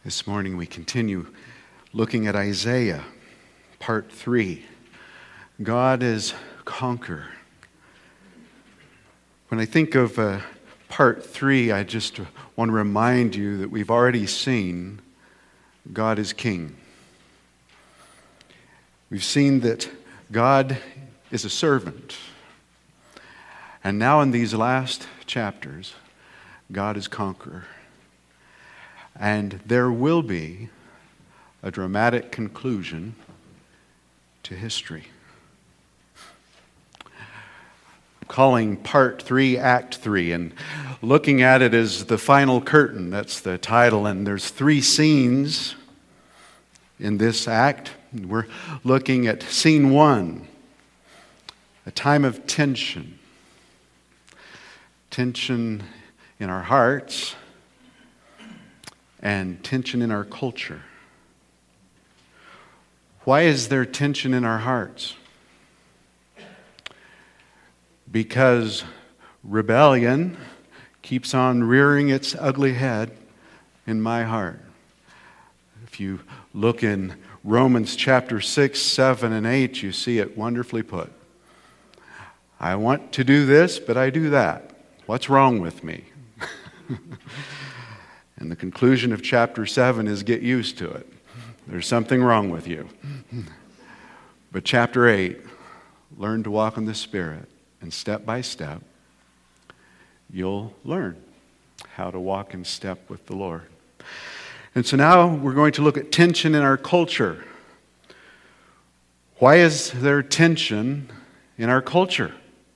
This morning we continue looking at Isaiah, part 3. God is conqueror. When I think of part 3, I just want to remind you that we've already seen God is king. We've seen that God is a servant. And now in these last chapters, God is conqueror. And there will be a dramatic conclusion to history. I'm calling part 3 Act 3, and looking at it as the final curtain. That's the title, and there's 3 scenes in this act. We're looking at scene 1, a time of tension. Tension in our hearts and tension in our culture. Why is there tension in our hearts? Because rebellion keeps on rearing its ugly head in my heart. If you look in Romans chapter 6, 7, and 8, you see it wonderfully put. I want to do this, but I do that. What's wrong with me? And the conclusion of chapter 7 is get used to it. There's something wrong with you. But chapter 8, learn to walk in the Spirit. And step by step, you'll learn how to walk in step with the Lord. And so now we're going to look at tension in our culture. Why is there tension in our culture?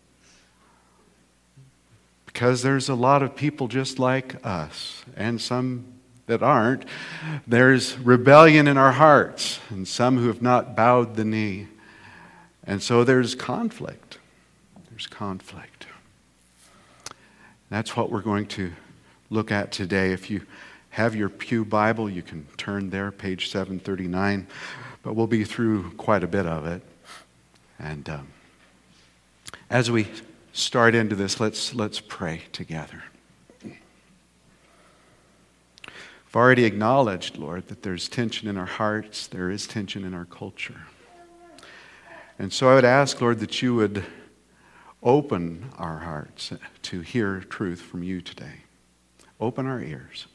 Because there's a lot of people just like us, and some that aren't. There's rebellion in our hearts, and some who have not bowed the knee. And so there's conflict. There's conflict. That's what we're going to look at today. If you have your Pew Bible, you can turn there, page 739. But we'll be through quite a bit of it. And as we start into this, let's pray together. We've already acknowledged, Lord, that there's tension in our hearts. There is tension in our culture. And so I would ask, Lord, that you would open our hearts to hear truth from you today. Open our ears.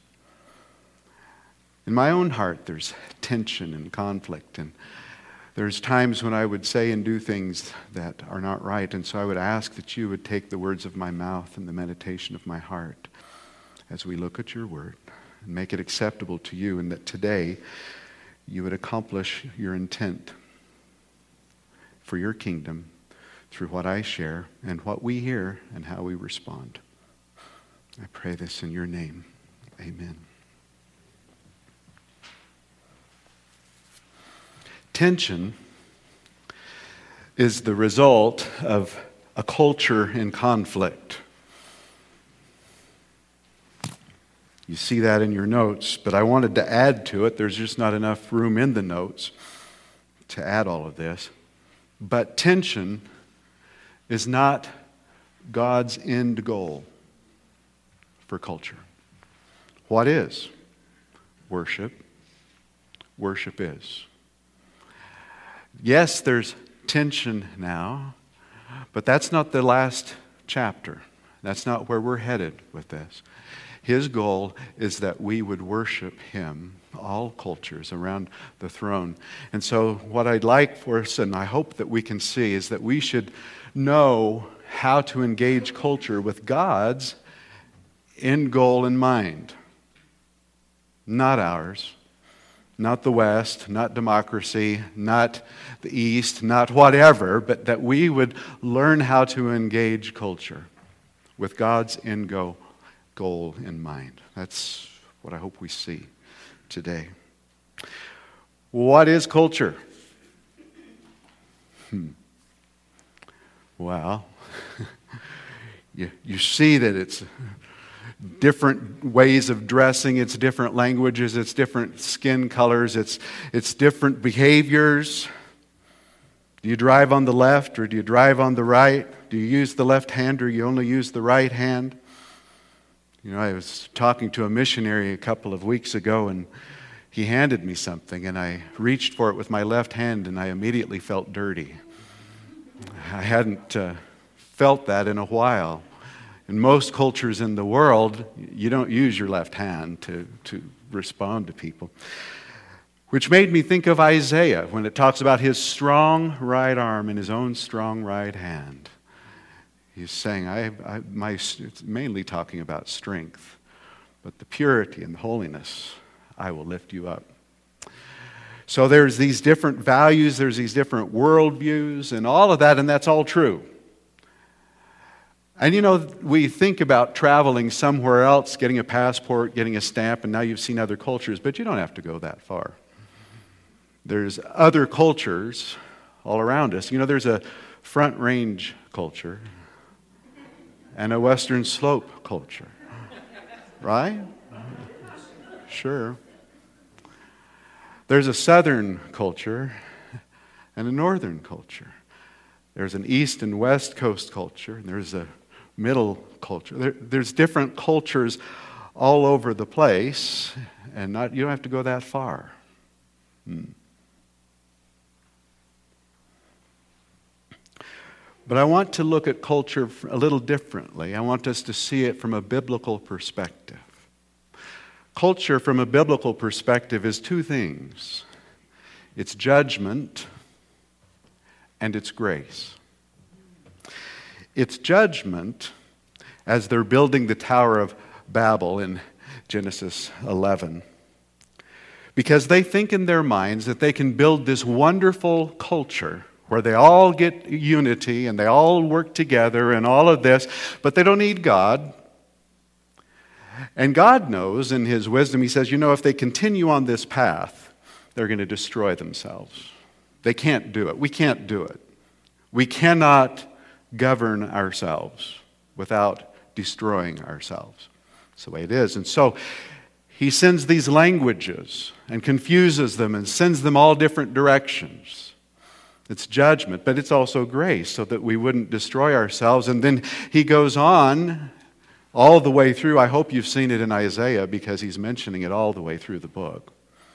In my own heart, there's tension and conflict, and there's times when I would say and do things that are not right, and so I would ask that you would take the words of my mouth and the meditation of my heart as we look at your word and make it acceptable to you, and that today you would accomplish your intent for your kingdom through what I share and what we hear and how we respond. I pray this in your name. Amen. Tension is the result of a culture in conflict. You see that in your notes, but I wanted to add to it. There's just not enough room in the notes to add all of this. But tension is not God's end goal for culture. What is? Worship. Worship is. Yes, there's tension now, but that's not the last chapter. That's not where we're headed with this. His goal is that we would worship Him, all cultures around the throne. And so what I'd like for us, and I hope that we can see, is that we should know how to engage culture with God's end goal in mind. Not ours. Not the West, not democracy, not the East, not whatever, but that we would learn how to engage culture with God's end goal in mind. That's what I hope we see today. What is culture? Well, you see that it's different ways of dressing, it's different languages, it's different skin colors, it's different behaviors. Do you drive on the left or do you drive on the right? Do you use the left hand or you only use the right hand? You know, I was talking to a missionary a couple of weeks ago, and he handed me something, and I reached for it with my left hand, and I immediately felt dirty. I hadn't felt that in a while. In most cultures in the world, you don't use your left hand to respond to people. Which made me think of Isaiah when it talks about his strong right arm and his own strong right hand. He's saying, it's mainly talking about strength, but the purity and the holiness, I will lift you up. So there's these different values, there's these different worldviews, and all of that, and that's all true. And we think about traveling somewhere else, getting a passport, getting a stamp, and now you've seen other cultures, but you don't have to go that far. There's other cultures all around us. There's a Front Range culture and a Western Slope culture, right? Sure. There's a Southern culture and a Northern culture. There's an East and West Coast culture, and there's a Middle culture. There's different cultures all over the place, and you don't have to go that far. But I want to look at culture a little differently. I want us to see it from a biblical perspective. Culture from a biblical perspective is two things. It's judgment and it's grace. It's judgment as they're building the Tower of Babel in Genesis 11. Because they think in their minds that they can build this wonderful culture where they all get unity and they all work together and all of this, but they don't need God. And God knows in His wisdom, He says, if they continue on this path, they're going to destroy themselves. They can't do it. We can't do it. We cannot govern ourselves without destroying ourselves. That's the way it is. And so He sends these languages and confuses them and sends them all different directions. It's judgment, but it's also grace so that we wouldn't destroy ourselves. And then He goes on all the way through. I hope you've seen it in Isaiah because he's mentioning it all the way through the book.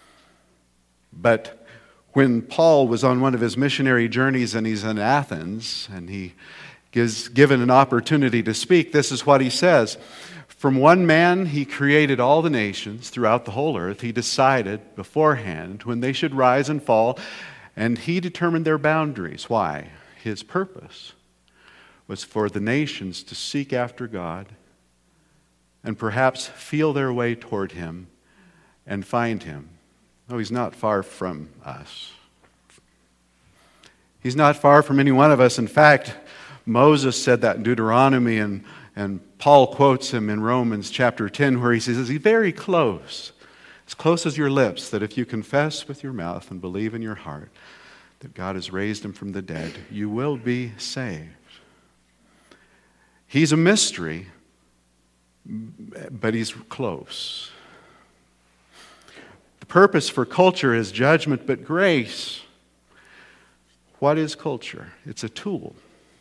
But when Paul was on one of his missionary journeys and he's in Athens and he is given an opportunity to speak, this is what he says. From one man he created all the nations throughout the whole earth. He decided beforehand when they should rise and fall, and He determined their boundaries. Why? His purpose was for the nations to seek after God and perhaps feel their way toward Him and find Him. No, He's not far from us. He's not far from any one of us. In fact, Moses said that in Deuteronomy, and Paul quotes him in Romans chapter 10 where he says, He's very close. As close as your lips, that if you confess with your mouth and believe in your heart that God has raised Him from the dead, you will be saved. He's a mystery, but He's close. The purpose for culture is judgment, but grace. What is culture? It's a tool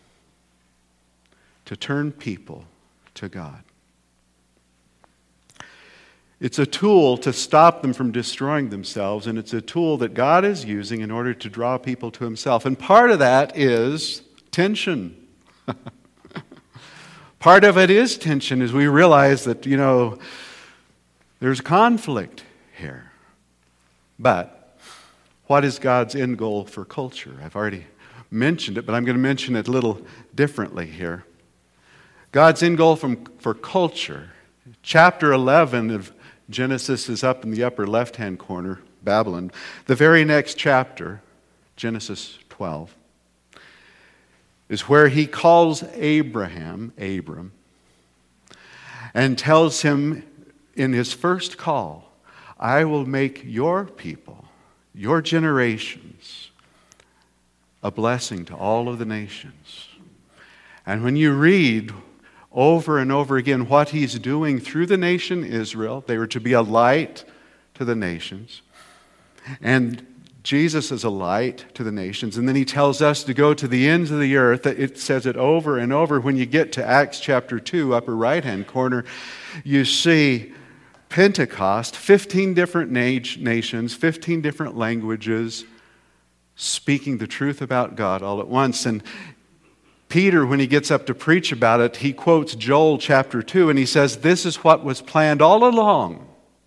to turn people to God. It's a tool to stop them from destroying themselves, and it's a tool that God is using in order to draw people to Himself. And part of that is tension. Part of it is tension as we realize that, there's conflict here. But what is God's end goal for culture? I've already mentioned it, but I'm going to mention it a little differently here. God's end goal for culture, chapter 11 of Genesis is up in the upper left-hand corner, Babylon. The very next chapter, Genesis 12, is where He calls Abram, and tells him in his first call, I will make your people, your generations, a blessing to all of the nations. And when you read over and over again what He's doing through the nation Israel, they were to be a light to the nations. And Jesus is a light to the nations. And then He tells us to go to the ends of the earth. It says it over and over. When you get to Acts chapter 2, upper right-hand corner, you see Pentecost, 15 different nations, 15 different languages, speaking the truth about God all at once. And Peter, when he gets up to preach about it, he quotes Joel chapter 2, and he says, this is what was planned all along,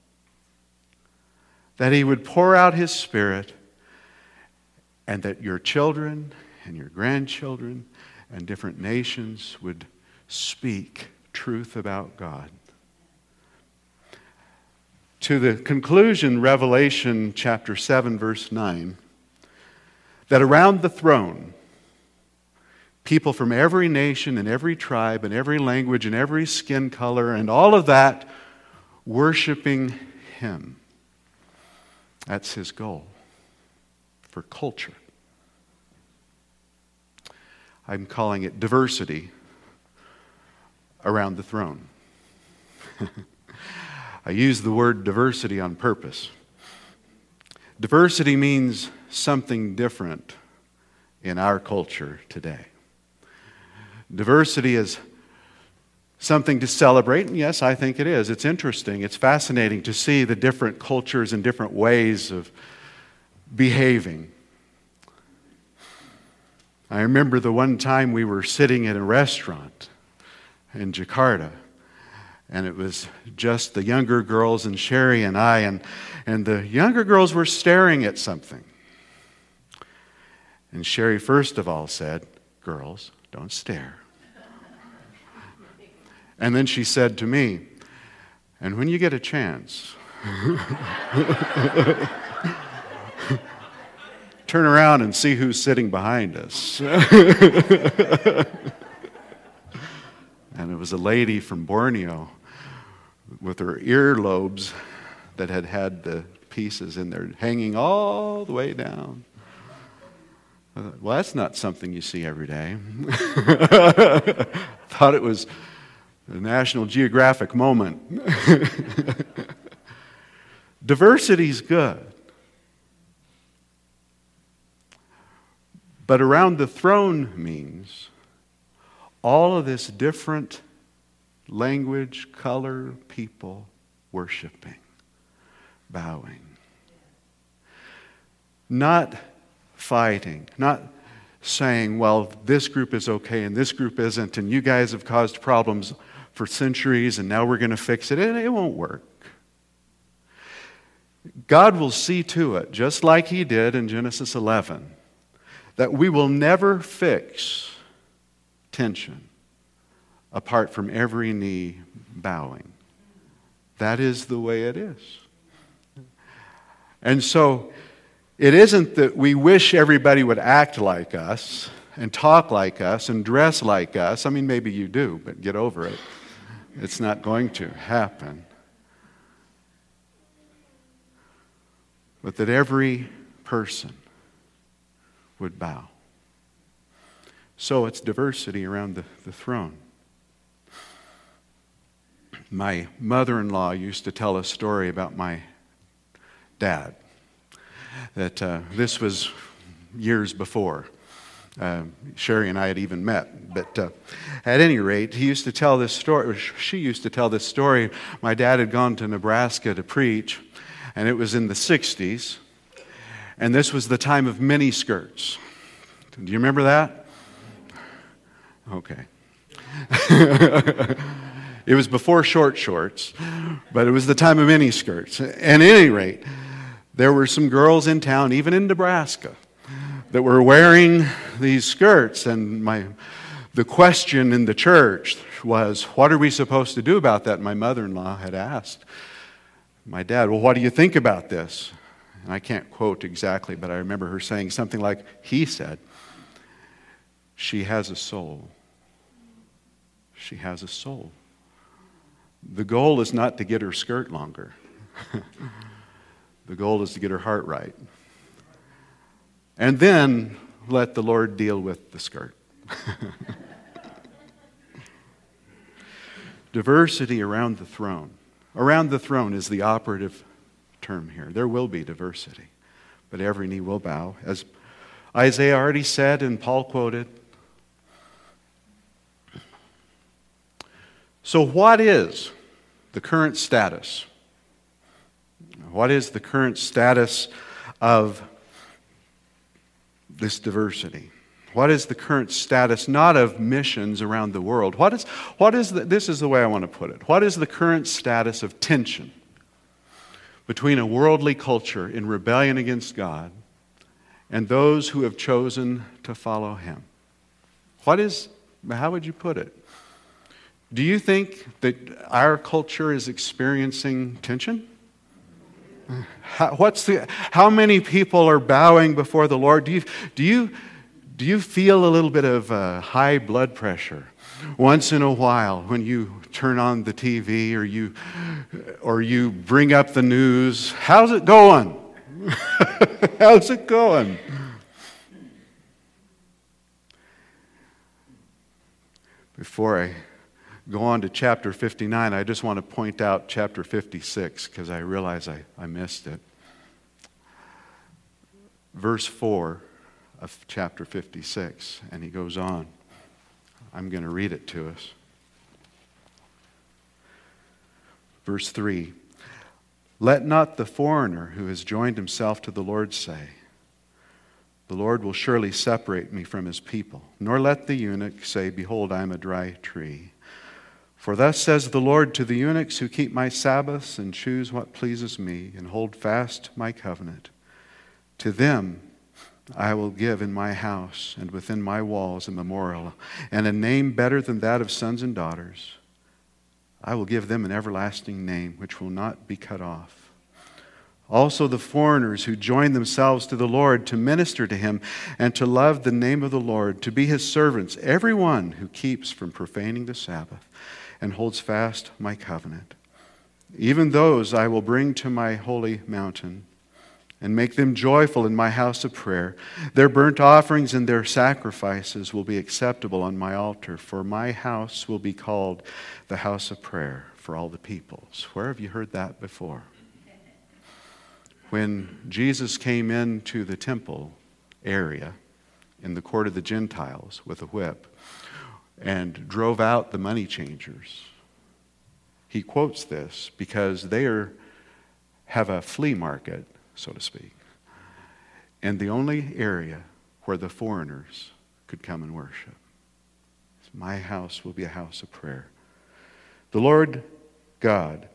that he would pour out his Spirit, and that your children and your grandchildren and different nations would speak truth about God. To the conclusion, Revelation chapter 7, verse 9, that around the throne, people from every nation and every tribe and every language and every skin color and all of that worshiping Him. That's His goal for culture. I'm calling it diversity around the throne. I use the word diversity on purpose. Diversity means something different in our culture today. Diversity is something to celebrate, and yes, I think it is. It's interesting. It's fascinating to see the different cultures and different ways of behaving. I remember the one time we were sitting in a restaurant in Jakarta, and it was just the younger girls and Sherry and I, and the younger girls were staring at something. And Sherry first of all said, "Girls, don't stare." And then she said to me, "And when you get a chance, turn around and see who's sitting behind us." And it was a lady from Borneo with her earlobes that had had the pieces in there hanging all the way down. I thought, well, that's not something you see every day. Thought it was a National Geographic moment. Diversity's good. But around the throne means all of this different language, color, people worshiping, bowing. Not fighting, not saying, well, this group is okay and this group isn't, and you guys have caused problems for centuries and now we're going to fix it. It won't work. God will see to it, just like He did in Genesis 11, that we will never fix tension apart from every knee bowing. That is the way it is. And so it isn't that we wish everybody would act like us and talk like us and dress like us. I mean, maybe you do, but get over it. It's not going to happen. But that every person would bow. So it's diversity around the throne. My mother-in-law used to tell a story about my dad. That this was years before Sherry and I had even met. But at any rate, he used to tell this story, or she used to tell this story. My dad had gone to Nebraska to preach, and it was in the 60s. And this was the time of mini skirts. Do you remember that? Okay. It was before short shorts, but it was the time of mini skirts. At any rate, there were some girls in town, even in Nebraska, that were wearing these skirts. And the question in the church was, what are we supposed to do about that? My mother-in-law had asked my dad, well, what do you think about this? And I can't quote exactly, but I remember her saying something like, he said, she has a soul. She has a soul. The goal is not to get her skirt longer. The goal is to get her heart right. And then let the Lord deal with the skirt. Diversity around the throne. Around the throne is the operative term here. There will be diversity, but every knee will bow. As Isaiah already said and Paul quoted. So what is the current status What is the current status of this diversity? What is the current status, not of missions around the world? This is the way I want to put it. What is the current status of tension between a worldly culture in rebellion against God and those who have chosen to follow Him? How would you put it? Do you think that our culture is experiencing tension? How many people are bowing before the Lord? Do you feel a little bit of high blood pressure once in a while when you turn on the TV or you bring up the news? How's it going? How's it going? Before I go on to chapter 59, I just want to point out chapter 56 because I realize I missed it. Verse 4 of chapter 56, and he goes on. I'm going to read it to us. Verse 3, "Let not the foreigner who has joined himself to the Lord say, 'The Lord will surely separate me from His people,' nor let the eunuch say, 'Behold, I am a dry tree.' For thus says the Lord to the eunuchs who keep my Sabbaths and choose what pleases me and hold fast my covenant. To them I will give in my house and within my walls a memorial and a name better than that of sons and daughters. I will give them an everlasting name which will not be cut off. Also the foreigners who join themselves to the Lord to minister to Him and to love the name of the Lord, to be His servants, everyone who keeps from profaning the Sabbath and holds fast my covenant. Even those I will bring to my holy mountain and make them joyful in my house of prayer. Their burnt offerings and their sacrifices will be acceptable on my altar, for my house will be called the house of prayer for all the peoples." Where have you heard that before? When Jesus came into the temple area in the court of the Gentiles with a whip and drove out the money changers, he quotes this because they have a flea market, so to speak, and the only area where the foreigners could come and worship. My house will be a house of prayer. The Lord God,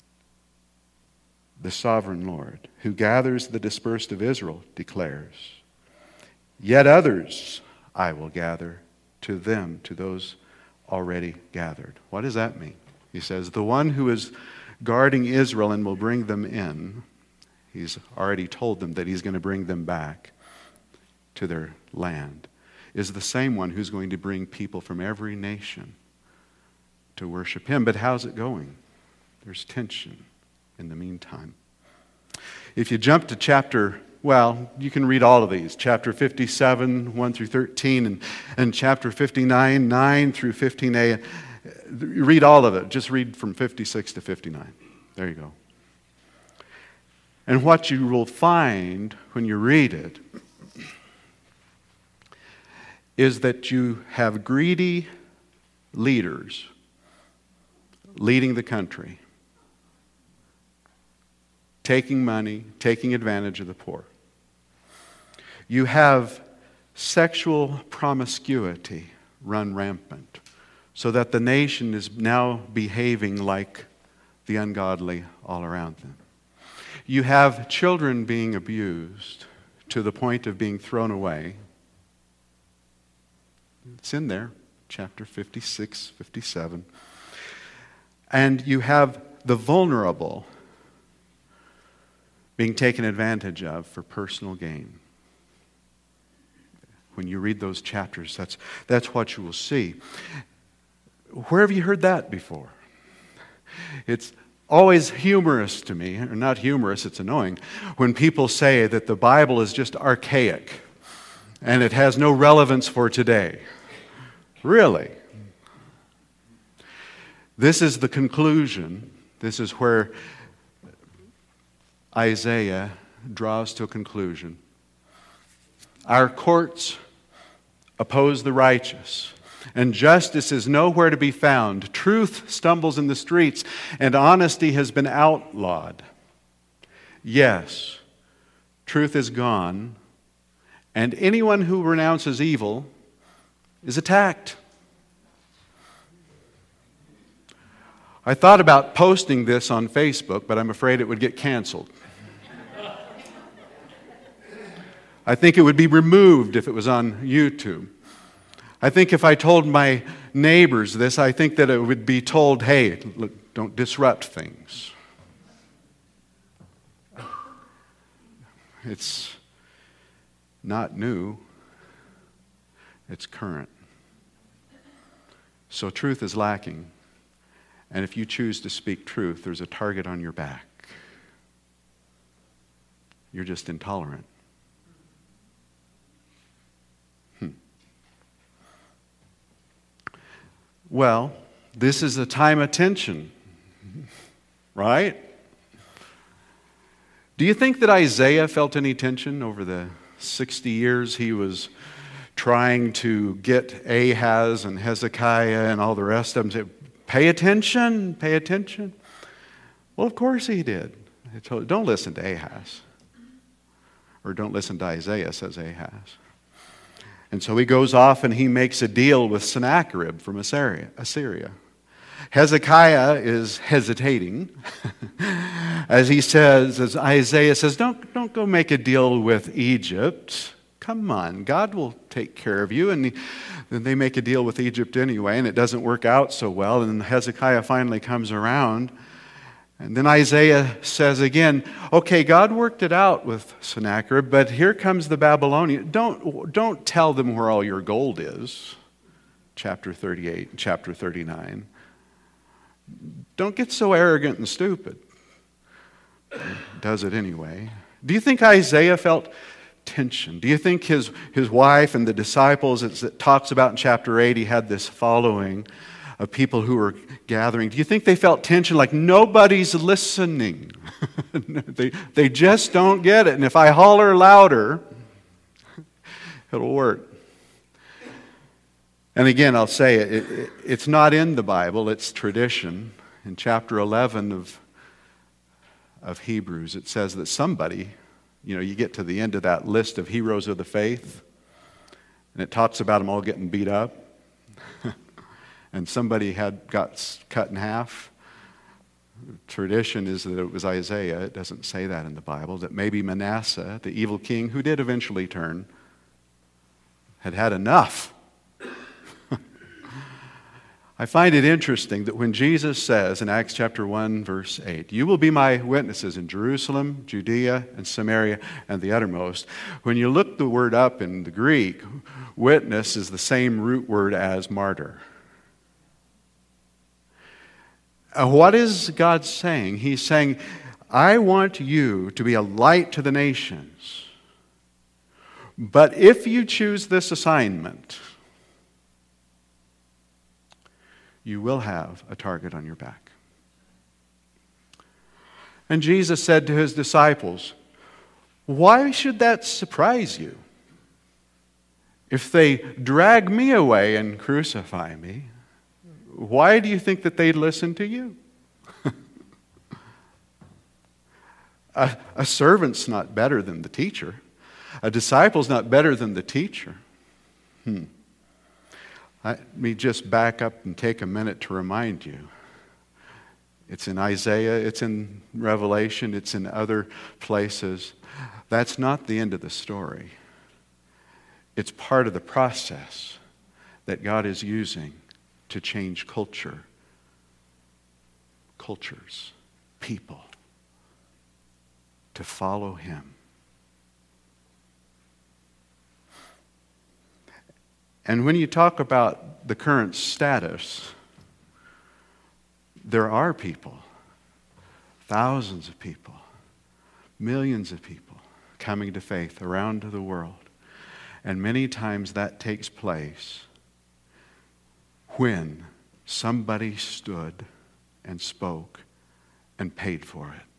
the sovereign Lord, who gathers the dispersed of Israel, declares, "Yet others I will gather to them, to those already gathered." What does that mean? He says, the one who is guarding Israel and will bring them in, He's already told them that He's going to bring them back to their land, is the same one who's going to bring people from every nation to worship Him. But how's it going? There's tension in the meantime. If you jump to you can read all of these. Chapter 57, 1 through 13, and chapter 59, 9 through 15a. Read all of it. Just read from 56 to 59. There you go. And what you will find when you read it is that you have greedy leaders leading the country, taking money, taking advantage of the poor. You have sexual promiscuity run rampant, so that the nation is now behaving like the ungodly all around them. You have children being abused to the point of being thrown away. It's in there, chapter 56, 57. And you have the vulnerable being taken advantage of for personal gain. When you read those chapters, that's what you will see. Where have you heard that before? It's always humorous to me, or not humorous, it's annoying, when people say that the Bible is just archaic and it has no relevance for today. Really? This is the conclusion. This is where Isaiah draws to a conclusion. Our courts oppose the righteous, and justice is nowhere to be found. Truth stumbles in the streets, and honesty has been outlawed. Yes, truth is gone, and anyone who renounces evil is attacked. I thought about posting this on Facebook, but I'm afraid it would get canceled. I think it would be removed if it was on YouTube. I think if I told my neighbors this, I think that it would be told, hey, look, don't disrupt things. It's not new. It's current. So truth is lacking. And if you choose to speak truth, there's a target on your back. You're just intolerant. Well, this is a time of tension, right? Do you think that Isaiah felt any tension over the 60 years he was trying to get Ahaz and Hezekiah and all the rest of them to say, pay attention, pay attention? Well, of course he did. He told, don't listen to Ahaz. Or don't listen to Isaiah, says Ahaz. And so he goes off and he makes a deal with Sennacherib from Assyria. Hezekiah is hesitating as he says, as Isaiah says, don't go make a deal with Egypt. Come on, God will take care of you. And then they make a deal with Egypt anyway, and it doesn't work out so well. And Hezekiah finally comes around. And then Isaiah says again, okay, God worked it out with Sennacherib, but here comes the Babylonian. Don't tell them where all your gold is. Chapter 38, chapter 39. Don't get so arrogant and stupid. Does it anyway. Do you think Isaiah felt tension? Do you think his wife and the disciples, it talks about in chapter 8, he had this following of people who were gathering. Do you think they felt tension like nobody's listening? They just don't get it. And if I holler louder, it'll work. And again, I'll say it's not in the Bible, it's tradition. In chapter 11 of Hebrews, it says that somebody, you get to the end of that list of heroes of the faith, and it talks about them all getting beat up. And somebody got cut in half. Tradition is that it was Isaiah. It doesn't say that in the Bible. That maybe Manasseh, the evil king who did eventually turn, had had enough. I find it interesting that when Jesus says in Acts chapter 1, verse 8, you will be my witnesses in Jerusalem, Judea, and Samaria, and the uttermost. When you look the word up in the Greek, witness is the same root word as martyr. What is God saying? He's saying, I want you to be a light to the nations. But if you choose this assignment, you will have a target on your back. And Jesus said to his disciples, why should that surprise you? If they drag me away and crucify me, why do you think that they'd listen to you? A servant's not better than the teacher. A disciple's not better than the teacher. Let me just back up and take a minute to remind you. It's in Isaiah, it's in Revelation, it's in other places. That's not the end of the story. It's part of the process that God is using to change cultures, people, to follow Him. And when you talk about the current status, there are people, thousands of people, millions of people coming to faith around the world. And many times that takes place when somebody stood and spoke and paid for it.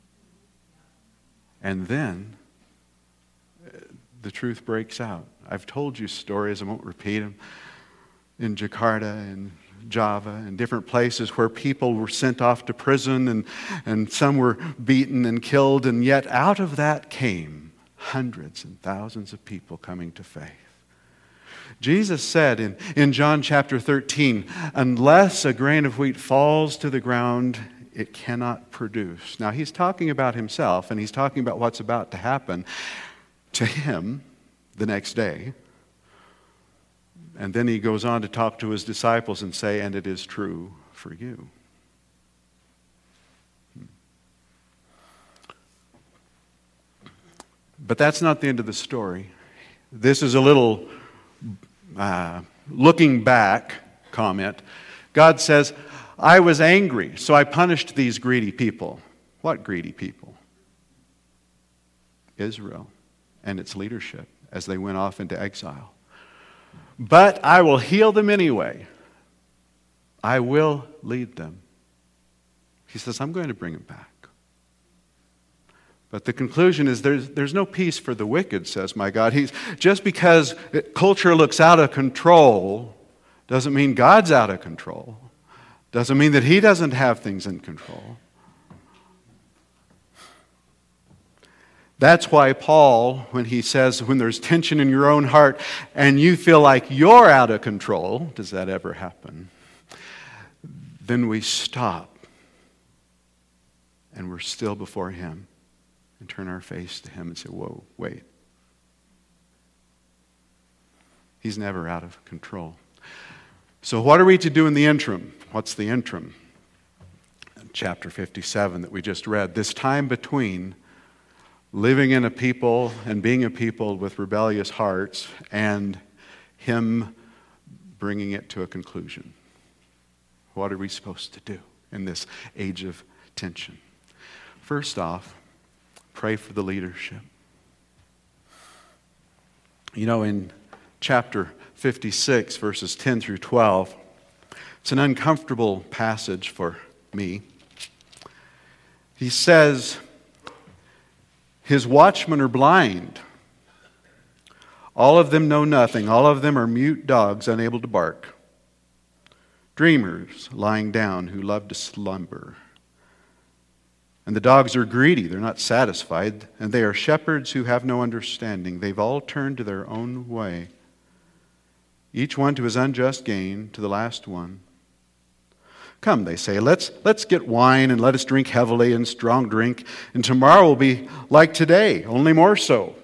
And then the truth breaks out. I've told you stories, I won't repeat them, in Jakarta and Java and different places where people were sent off to prison and some were beaten and killed, and yet out of that came hundreds and thousands of people coming to faith. Jesus said in John chapter 13, unless a grain of wheat falls to the ground, it cannot produce. Now he's talking about himself, and he's talking about what's about to happen to him the next day. And then he goes on to talk to his disciples and say, and it is true for you. But that's not the end of the story. This is a little looking back comment. God says, I was angry, so I punished these greedy people. What greedy people? Israel and its leadership as they went off into exile. But I will heal them anyway. I will lead them. He says, I'm going to bring them back. But the conclusion is there's no peace for the wicked, says my God. Just because culture looks out of control doesn't mean God's out of control. Doesn't mean that He doesn't have things in control. That's why Paul, when he says, when there's tension in your own heart and you feel like you're out of control, does that ever happen? Then we stop and we're still before Him and turn our face to Him and say, whoa, wait. He's never out of control. So what are we to do in the interim? What's the interim? Chapter 57 that we just read. This time between living in a people and being a people with rebellious hearts and Him bringing it to a conclusion. What are we supposed to do in this age of tension? First off, pray for the leadership. You know, in chapter 56, verses 10 through 12, it's an uncomfortable passage for me. He says, His watchmen are blind. All of them know nothing. All of them are mute dogs, unable to bark. Dreamers lying down who love to slumber. And the dogs are greedy. They're not satisfied. And they are shepherds who have no understanding. They've all turned to their own way. Each one to his unjust gain, to the last one. Come, they say, let's get wine and let us drink heavily and strong drink, and tomorrow will be like today, only more so.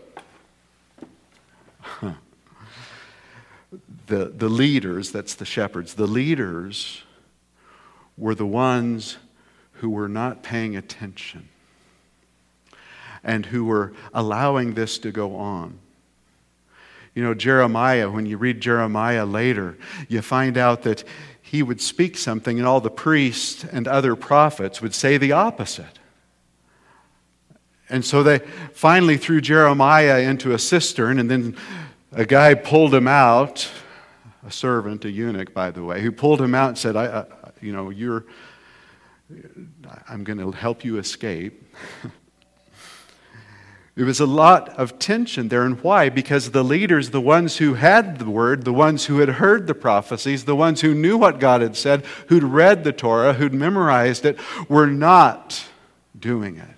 The leaders, that's the shepherds, the leaders were the ones who were not paying attention and who were allowing this to go on. You know, Jeremiah, when you read Jeremiah later, you find out that he would speak something and all the priests and other prophets would say the opposite. And so they finally threw Jeremiah into a cistern, and then a guy pulled him out, a servant, a eunuch, by the way, who pulled him out and said, I'm going to help you escape. There was a lot of tension there. And why? Because the leaders, the ones who had the word, the ones who had heard the prophecies, the ones who knew what God had said, who'd read the Torah, who'd memorized it, were not doing it.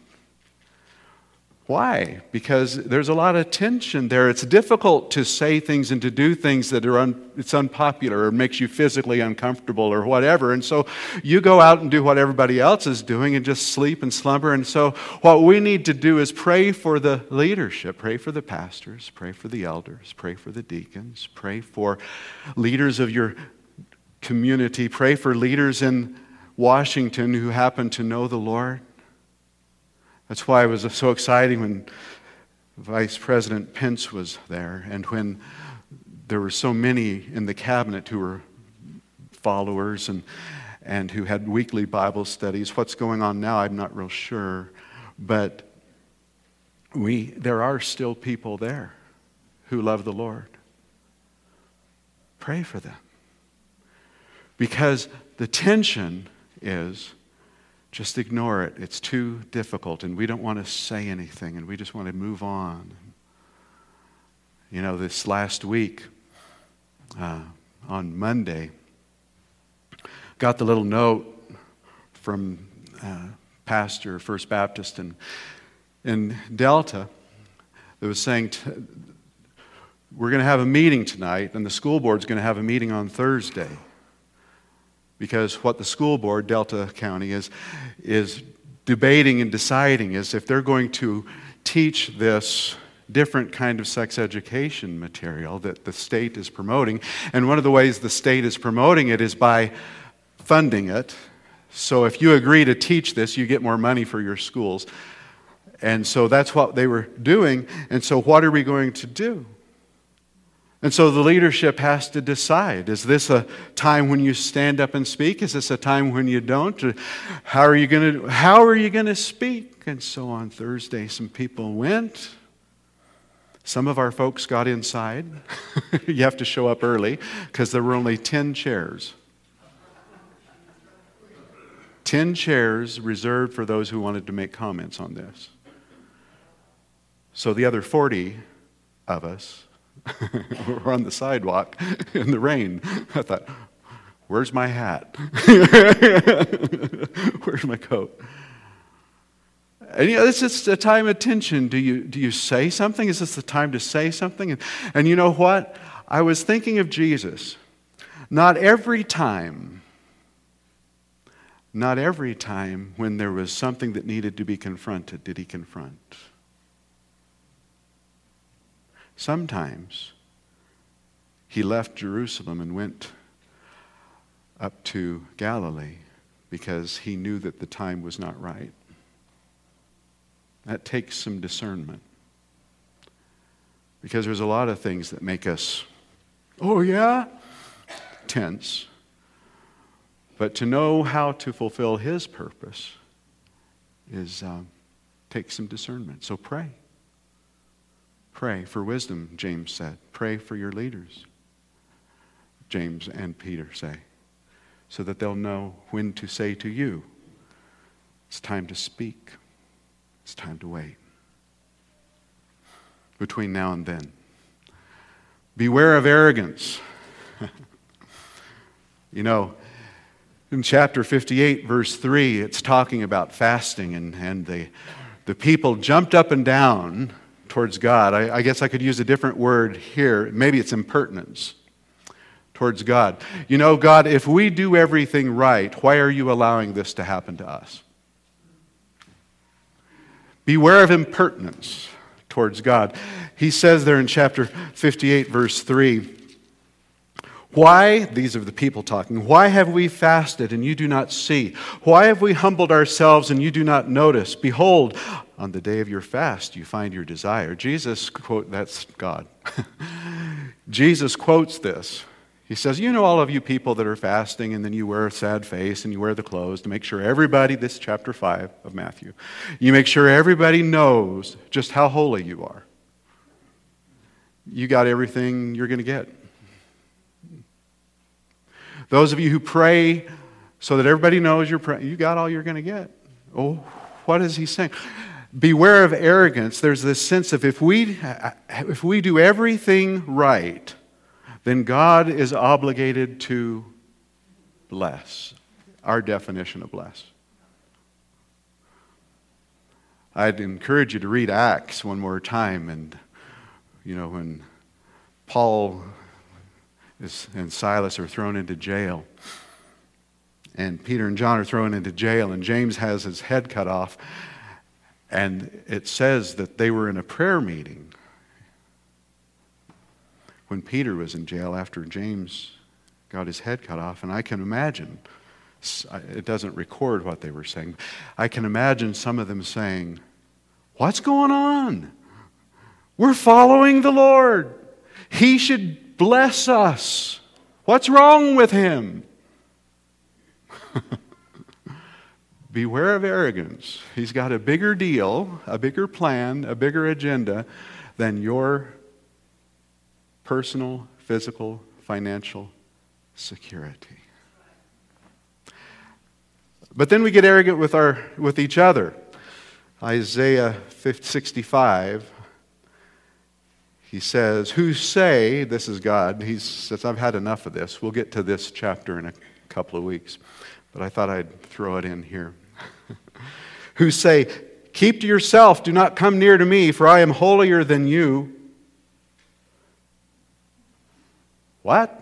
Why? Because there's a lot of tension there. It's difficult to say things and to do things that are it's unpopular or makes you physically uncomfortable or whatever. And so you go out and do what everybody else is doing and just sleep and slumber. And so what we need to do is pray for the leadership, pray for the pastors, pray for the elders, pray for the deacons, pray for leaders of your community, pray for leaders in Washington who happen to know the Lord. That's why it was so exciting when Vice President Pence was there and when there were so many in the cabinet who were followers and who had weekly Bible studies. What's going on now, I'm not real sure. But there are still people there who love the Lord. Pray for them. Because the tension is, just ignore it. It's too difficult, and we don't want to say anything, and we just want to move on. You know, this last week, on Monday, got the little note from pastor, First Baptist in Delta, that was saying, we're going to have a meeting tonight, and the school board's going to have a meeting on Thursday. Because what the school board, Delta County, is debating and deciding is if they're going to teach this different kind of sex education material that the state is promoting. And one of the ways the state is promoting it is by funding it. So if you agree to teach this, you get more money for your schools. And so that's what they were doing. And so what are we going to do? And so the leadership has to decide, is this a time when you stand up and speak? Is this a time when you don't? How are you going to speak? And so on Thursday, some people went. Some of our folks got inside. You have to show up early because there were only 10 chairs. 10 chairs reserved for those who wanted to make comments on this. So the other 40 of us were on the sidewalk in the rain. I thought, where's my hat? Where's my coat? And it's just a time of tension. Do you say something? Is this the time to say something? And you know what? I was thinking of Jesus. Not every time when there was something that needed to be confronted did he confront. Sometimes he left Jerusalem and went up to Galilee because he knew that the time was not right. That takes some discernment. Because there's a lot of things that make us, oh yeah, tense. But to know how to fulfill his purpose is takes some discernment. So pray. Pray for wisdom, James said. Pray for your leaders, James and Peter say, so that they'll know when to say to you, it's time to speak. It's time to wait. Between now and then, beware of arrogance. You know, in chapter 58, verse 3, it's talking about fasting, and the people jumped up and down towards God. I guess I could use a different word here. Maybe it's impertinence towards God. You know, God, if we do everything right, why are you allowing this to happen to us? Beware of impertinence towards God. He says there in chapter 58, verse 3, why, these are the people talking, why have we fasted and you do not see? Why have we humbled ourselves and you do not notice? Behold, on the day of your fast you find your desire. Jesus quote, that's God. Jesus quotes this. He says, you know all of you people that are fasting and then you wear a sad face and you wear the clothes to make sure everybody, this is chapter 5 of Matthew, you make sure everybody knows just how holy you are. You got everything you're going to get. Those of you who pray so that everybody knows you're praying, you got all you're going to get. Oh, what is he saying? Beware of arrogance. There's this sense of if we do everything right, then God is obligated to bless. Our definition of bless. I'd encourage you to read Acts one more time. And, you know, when Paul and Silas are thrown into jail, and Peter and John are thrown into jail, and James has his head cut off, and it says that they were in a prayer meeting when Peter was in jail after James got his head cut off. And I can imagine, it doesn't record what they were saying, I can imagine some of them saying, what's going on? We're following the Lord. He should bless us. What's wrong with him? Beware of arrogance. He's got a bigger deal, a bigger plan, a bigger agenda than your personal, physical, financial security. But then we get arrogant with each other. Isaiah 65, he says, who say, this is God, he says, I've had enough of this. We'll get to this chapter in a couple of weeks, but I thought I'd throw it in here. Who say, keep to yourself, do not come near to me, for I am holier than you. What?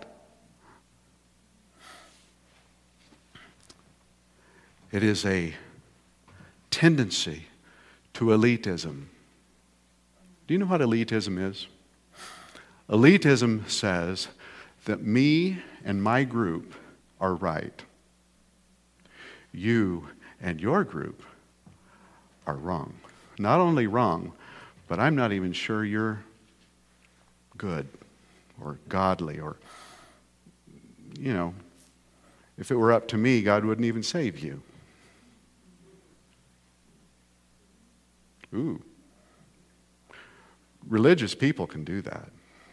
It is a tendency to elitism. Do you know what elitism is? Elitism says that me and my group are right. You and your group are wrong. Not only wrong, but I'm not even sure you're good or godly or, if it were up to me, God wouldn't even save you. Ooh. Religious people can do that.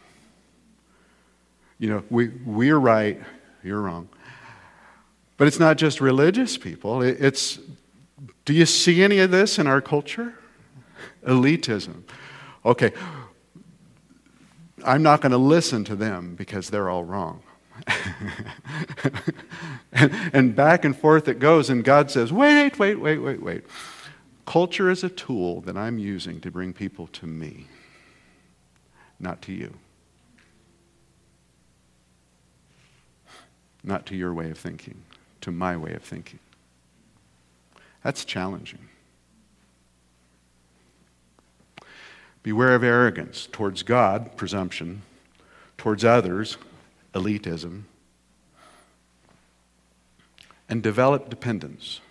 We're right, you're wrong. But it's not just religious people. Do you see any of this in our culture? Elitism. Okay, I'm not going to listen to them because they're all wrong. and back and forth it goes, and God says, wait. Culture is a tool that I'm using to bring people to me, not to you. Not to your way of thinking, to my way of thinking. That's challenging. Beware of arrogance towards God, presumption, towards others, elitism, and develop dependence.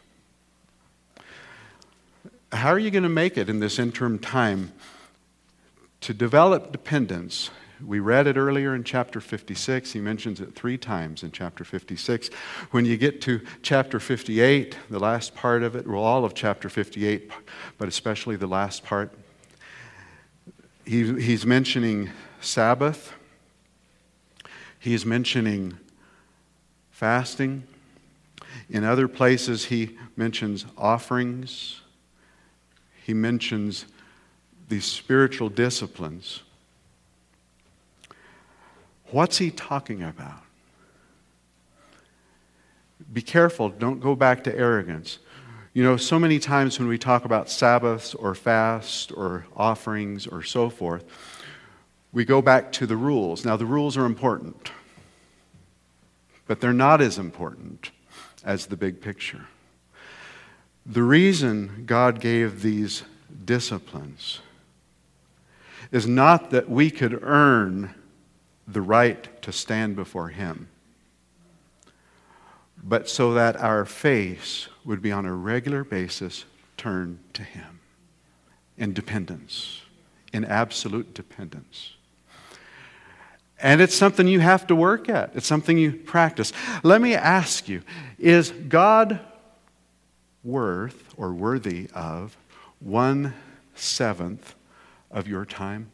How are you going to make it in this interim time to develop dependence? We read it earlier in chapter 56. He mentions it 3 times in chapter 56. When you get to chapter 58, the last part of it, well, all of chapter 58, but especially the last part, he's mentioning Sabbath. He's mentioning fasting. In other places, he mentions offerings. He mentions these spiritual disciplines. What's he talking about? Be careful, don't go back to arrogance. So many times when we talk about Sabbaths or fast or offerings or so forth, we go back to the rules. Now, the rules are important, but they're not as important as the big picture. The reason God gave these disciplines is not that we could earn the right to stand before Him, but so that our face would be on a regular basis turned to Him in dependence, in absolute dependence. And it's something you have to work at. It's something you practice. Let me ask you, is God worth or worthy of 1/7 of your time?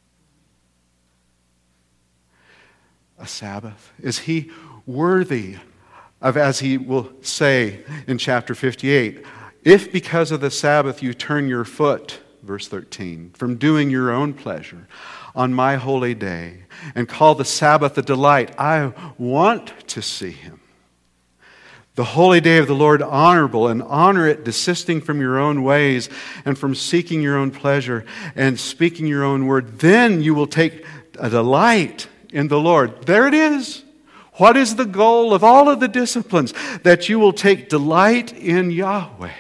A Sabbath? Is He worthy of, as He will say in chapter 58, if because of the Sabbath you turn your foot, verse 13, from doing your own pleasure on my holy day and call the Sabbath a delight, I want to see Him. The holy day of the Lord honorable, and honor it desisting from your own ways and from seeking your own pleasure and speaking your own word. Then you will take a delight in the Lord. There it is. What is the goal of all of the disciplines? That you will take delight in Yahweh.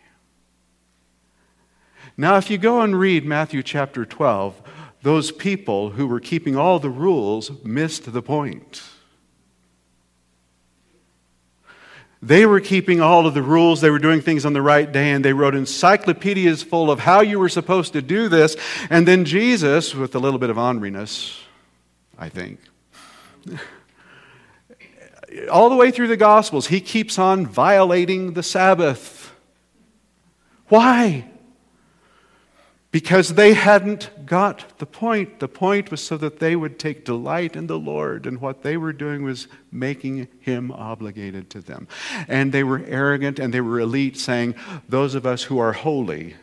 Now, if you go and read Matthew chapter 12, those people who were keeping all the rules missed the point. They were keeping all of the rules. They were doing things on the right day, and they wrote encyclopedias full of how you were supposed to do this. And then Jesus, with a little bit of orneriness, I think, all the way through the Gospels, He keeps on violating the Sabbath. Why? Because they hadn't got the point. The point was so that they would take delight in the Lord, and what they were doing was making Him obligated to them. And they were arrogant and they were elite, saying, those of us who are holy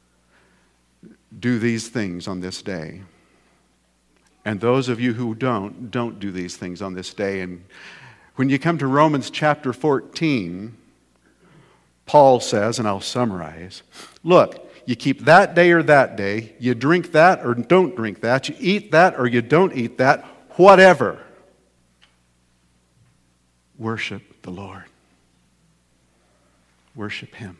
do these things on this day. And those of you who don't do these things on this day. And When you come to Romans chapter 14, Paul says, and I'll summarize, look, you keep that day or that day, you drink that or don't drink that, you eat that or you don't eat that, whatever. Worship the Lord. Worship Him.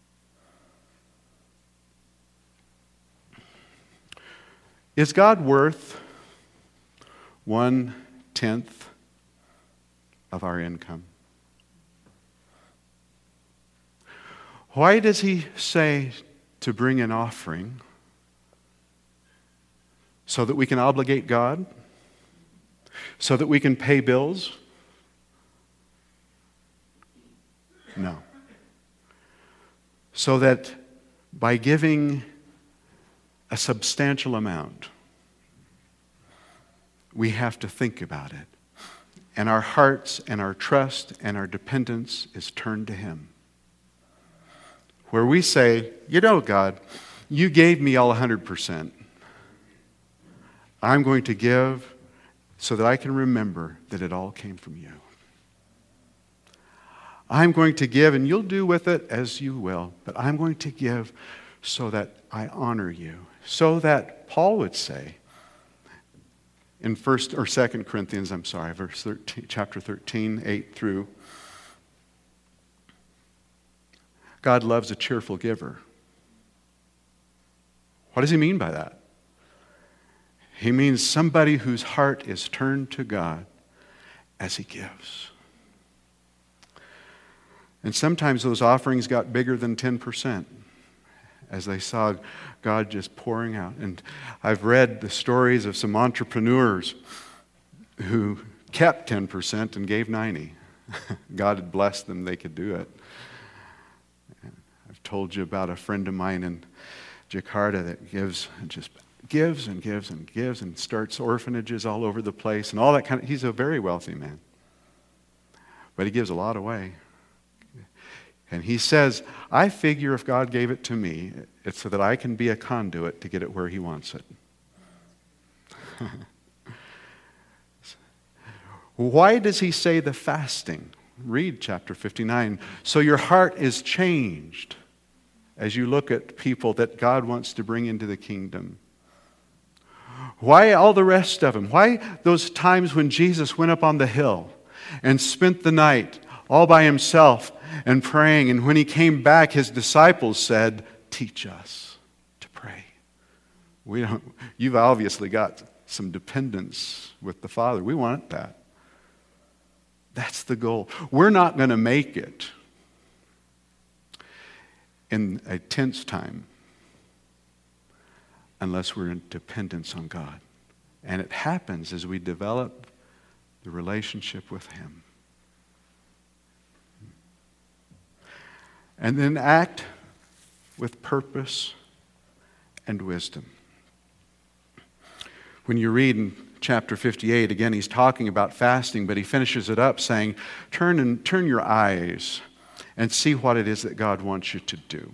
Is God worth 1/10 of our income? Why does He say to bring an offering? So that we can obligate God? So that we can pay bills? No. So that by giving a substantial amount, we have to think about it. And our hearts and our trust and our dependence is turned to Him. Where we say, you know, God, you gave me all 100%. I'm going to give so that I can remember that it all came from you. I'm going to give, and you'll do with it as you will, but I'm going to give so that I honor you. So that Paul would say in 1 or 2 Corinthians, verse 13, chapter 13, 8 through, God loves a cheerful giver. What does he mean by that? He means somebody whose heart is turned to God as he gives. And sometimes those offerings got bigger than 10% as they saw God just pouring out. And I've read the stories of some entrepreneurs who kept 10% and gave 90%. God had blessed them, they could do it. I've told you about a friend of mine in Jakarta that gives and just gives and gives and gives and starts orphanages all over the place and all that kind of. He's a very wealthy man. But he gives a lot away. And he says, I figure if God gave it to me, it's so that I can be a conduit to get it where he wants it. Why does he say the fasting? Read chapter 59. So your heart is changed as you look at people that God wants to bring into the kingdom. Why all the rest of them? Why those times when Jesus went up on the hill and spent the night all by himself and praying, and when he came back, his disciples said, teach us to pray. You've obviously got some dependence with the Father. We want that. That's the goal. We're not going to make it in a tense time unless we're in dependence on God. And it happens as we develop the relationship with him. And then act with purpose and wisdom. When you read in chapter 58, again, he's talking about fasting, but he finishes it up saying, turn your eyes and see what it is that God wants you to do.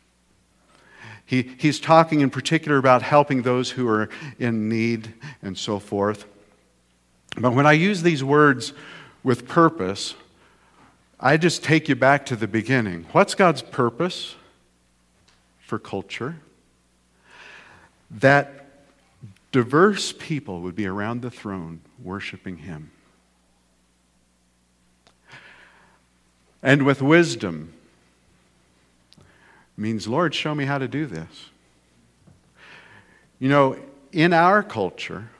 He's talking in particular about helping those who are in need and so forth. But when I use these words with purpose, I just take you back to the beginning. What's God's purpose for culture? That diverse people would be around the throne worshiping him. And with wisdom means, Lord, show me how to do this. You know, in our culture,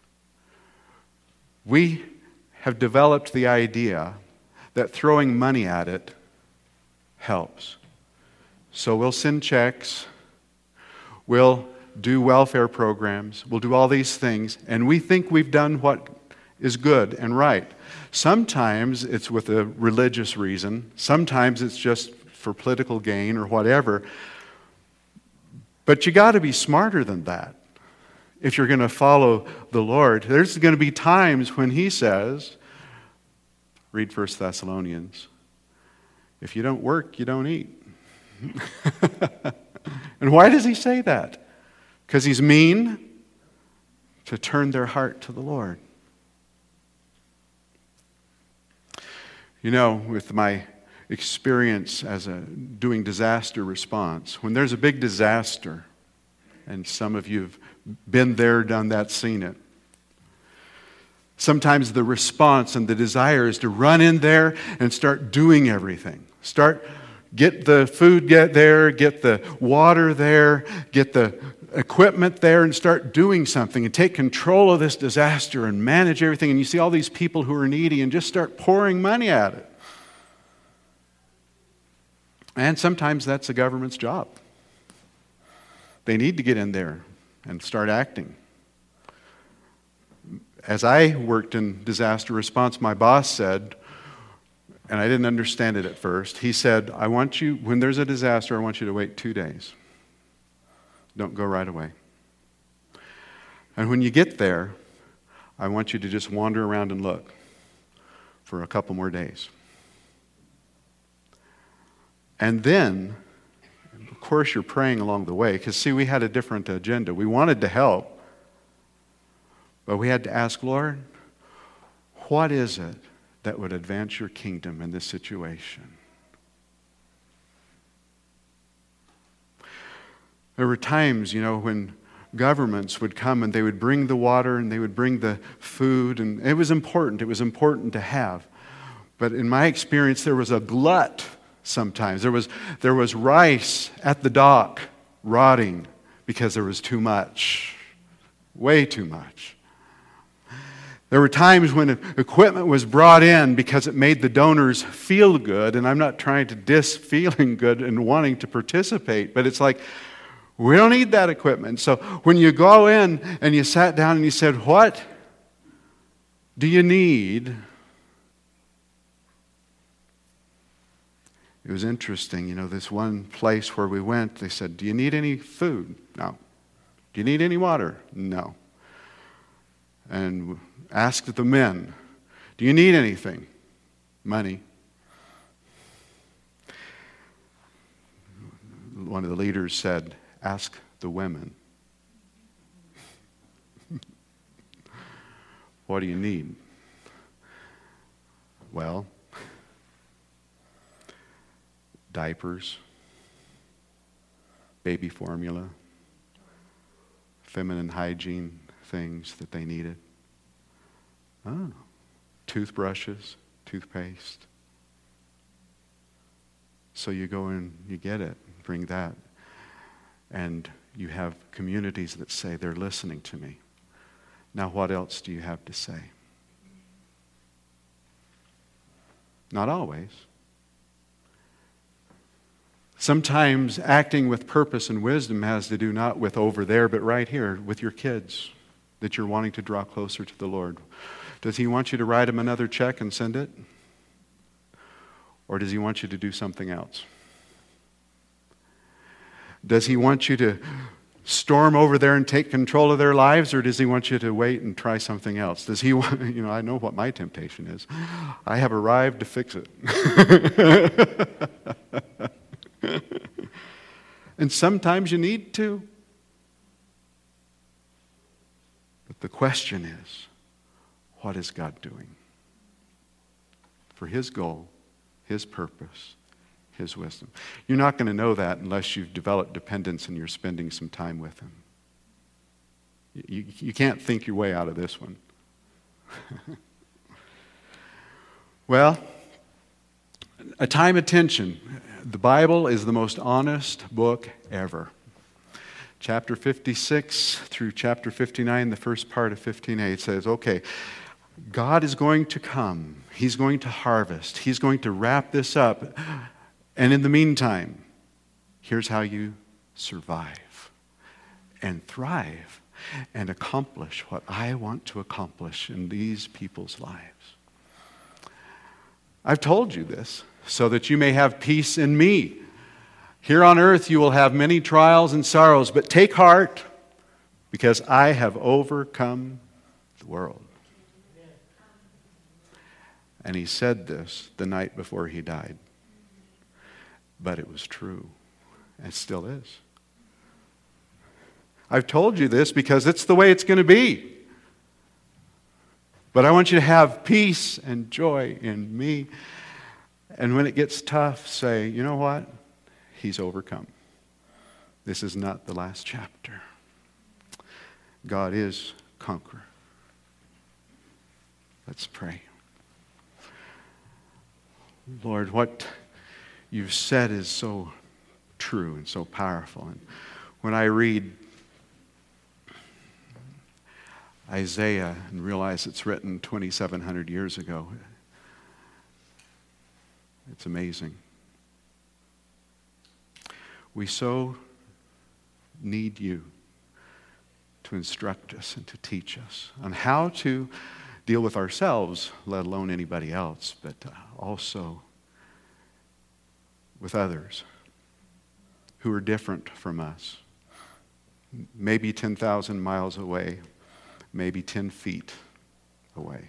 we have developed the idea that throwing money at it helps. So we'll send checks, we'll do welfare programs, we'll do all these things, and we think we've done what is good and right. Sometimes it's with a religious reason, sometimes it's just for political gain or whatever. But you got to be smarter than that if you're going to follow the Lord. There's going to be times when he says, read 1 Thessalonians, if you don't work, you don't eat. And why does he say that? Because he's mean? To turn their heart to the Lord. You know, with my experience as doing disaster response, when there's a big disaster, and some of you have been there, done that, seen it, sometimes the response and the desire is to run in there and start doing everything. Get the food there, get the water there, get the equipment there, and start doing something and take control of this disaster and manage everything. And you see all these people who are needy and just start pouring money at it. And sometimes that's the government's job. They need to get in there and start acting. As I worked in disaster response, my boss said, and I didn't understand it at first, he said, when there's a disaster, I want you to wait 2 days. Don't go right away. And when you get there, I want you to just wander around and look for a couple more days. And then, of course, you're praying along the way, because, see, we had a different agenda. We wanted to help, but we had to ask, Lord, what is it that would advance your kingdom in this situation? There were times, when governments would come and they would bring the water and they would bring the food, and it was important. It was important to have. But in my experience, there was a glut sometimes. There was rice at the dock rotting because there was too much, way too much. There were times when equipment was brought in because it made the donors feel good, and I'm not trying to diss feeling good and wanting to participate, but it's like, we don't need that equipment. So when you go in and you sat down and you said, what do you need? It was interesting, this one place where we went, they said, do you need any food? No. Do you need any water? No. And asked the men, do you need anything? Money. One of the leaders said, ask the women. What do you need? Well, diapers, baby formula, feminine hygiene things that they needed. Oh, toothbrushes, toothpaste. So you go and you get it, bring that. And you have communities that say, they're listening to me. Now what else do you have to say? Not always. Sometimes acting with purpose and wisdom has to do not with over there, but right here with your kids that you're wanting to draw closer to the Lord. Does He want you to write Him another check and send it? Or does He want you to do something else? Does He want you to storm over there and take control of their lives, or does He want you to wait and try something else? Does He want, I know what my temptation is. I have arrived to fix it. And sometimes you need to. But the question is, what is God doing? For His goal, His purpose, His wisdom. You're not going to know that unless you've developed dependence and you're spending some time with Him. You can't think your way out of this one. Well, a time of tension. The Bible is the most honest book ever. Chapter 56 through chapter 59, the first part of 15a, says, okay, God is going to come. He's going to harvest. He's going to wrap this up. And in the meantime, here's how you survive and thrive and accomplish what I want to accomplish in these people's lives. I've told you this so that you may have peace in me. Here on earth you will have many trials and sorrows, but take heart, because I have overcome the world. And He said this the night before He died. But it was true. And still is. I've told you this because it's the way it's going to be. But I want you to have peace and joy in me. And when it gets tough, say, you know what? He's overcome. This is not the last chapter. God is conqueror. Let's pray. Lord, what you've said is so true and so powerful. And when I read Isaiah and realize it's written 2,700 years ago, it's amazing. We so need you to instruct us and to teach us on how to deal with ourselves, let alone anybody else, but also with others who are different from us. Maybe 10,000 miles away, maybe 10 feet away.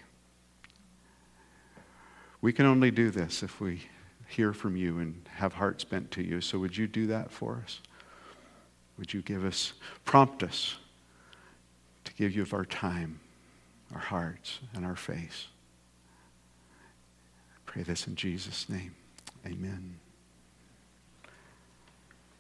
We can only do this if we hear from you and have hearts bent to you. So would you do that for us? Would you prompt us to give you of our time, our hearts, and our face? I pray this in Jesus' name. Amen.